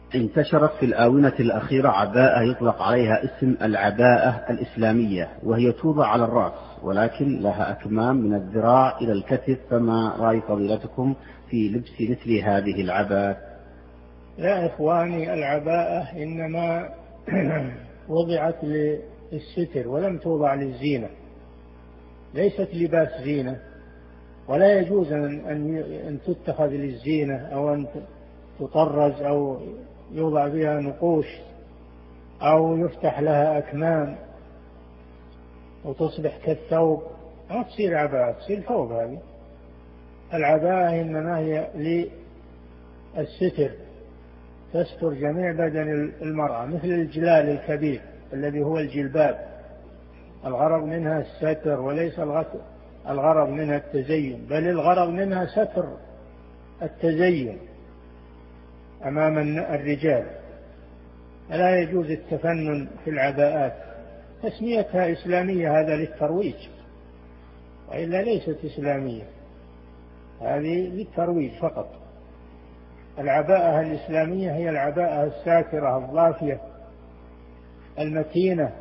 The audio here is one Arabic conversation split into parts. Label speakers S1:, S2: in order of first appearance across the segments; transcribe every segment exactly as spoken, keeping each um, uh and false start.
S1: انتشرت في الآونة الأخيرة عباءة يطلق عليها اسم العباءة الإسلامية، وهي توضع على الرأس ولكن لها أكمام من الذراع إلى الكتف، فما رأي فضيلتكم في لبس مثل هذه العباءة؟
S2: يا إخواني، العباءة إنما وضعت للستر ولم توضع للزينة، ليست لباس زينة، ولا يجوز أن تتخذ للزينة أو أن تطرز أو يوضع بها نقوش أو يفتح لها أكمام وتصبح كالثوب. ما تصير عباءة، تصير ثوب. هذه العباءة إنما هي للستر، تستر جميع بدن المرأة، مثل الجلال الكبير الذي هو الجلباب، الغرض منها الستر وليس الغرض منها التزين، بل الغرض منها ستر التزين أمام الرجال. لا يجوز التفنن في العباءات. تسميتها إسلامية هذا للترويج، وإلا ليست إسلامية، هذه للترويج فقط. العباءة الإسلامية هي العباءة الساترة الضافية المتينة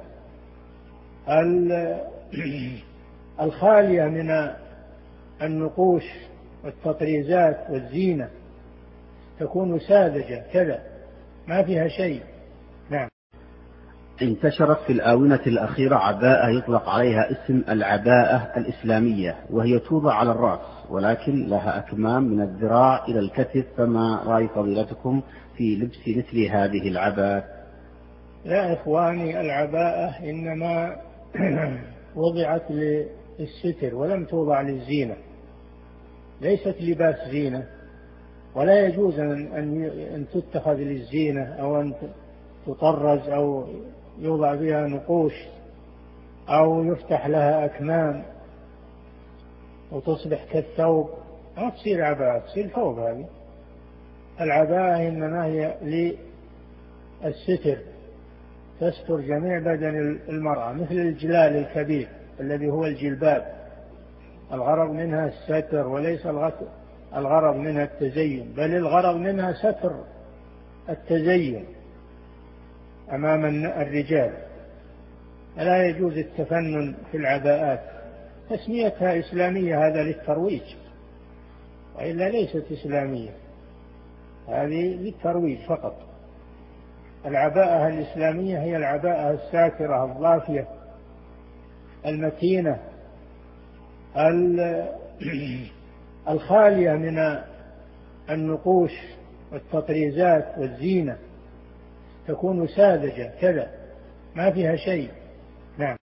S2: الخالية من النقوش والتطريزات والزينة، تكون ساذجة كذا ما فيها شيء. نعم.
S1: انتشرت في الآونة الأخيرة عباءة يطلق عليها اسم العباءة الإسلامية، وهي توضع على الرأس ولكن لها أكمام من الذراع إلى الكتف، فما رأي فضيلتكم في لبس مثل هذه العباءة؟
S2: يا إخواني، العباءة إنما وضعت للستر ولم توضع للزينة، ليست لباس زينة، ولا يجوز أن تتخذ للزينة أو أن تطرز أو يوضع بها نقوش أو يفتح لها أكمام وتصبح كالثوب. ما تصير عباءة، تصير ثوب. هذه العباءة إنما هي للستر، تستر جميع بدن المرأة، مثل الجلال الكبير الذي هو الجلباب، الغرض منها الستر وليس الغرض منها التزين، بل الغرض منها ستر التزين أمام الرجال. لا يجوز التفنن في العباءات. تسميتها إسلامية هذا للترويج، وإلا ليست إسلامية، هذه للترويج فقط. العباءة الإسلامية هي العباءة الساترة الضافية المتينة الخالية من النقوش والتطريزات والزينة، تكون ساذجة كذا ما فيها شيء. نعم.